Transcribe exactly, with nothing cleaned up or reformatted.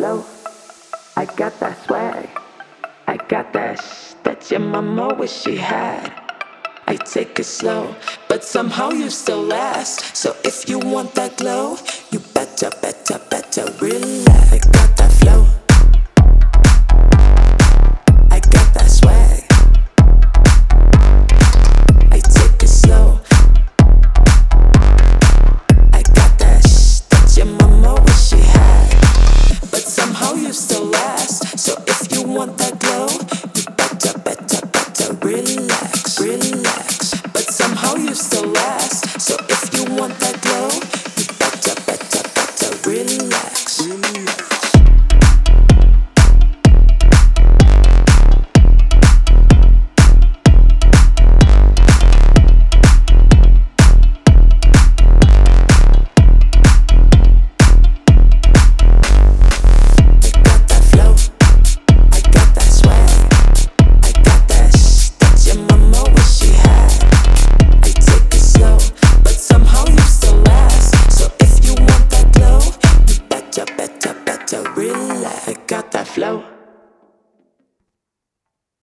flow. I got that swag. I got that sh that your mama wish she had. I take it slow, but somehow you still last. So if you want that glow, you better, better, better relax. I got that flow. I got that swag. I take it slow. I got that sh that your mama wish she had. But somehow you still last. So if you want that glow, you better, better, better relax, relax. But somehow you still last. So if you want that glow, you better, better, better relax, relax. Better, better, better relax. I got that flow.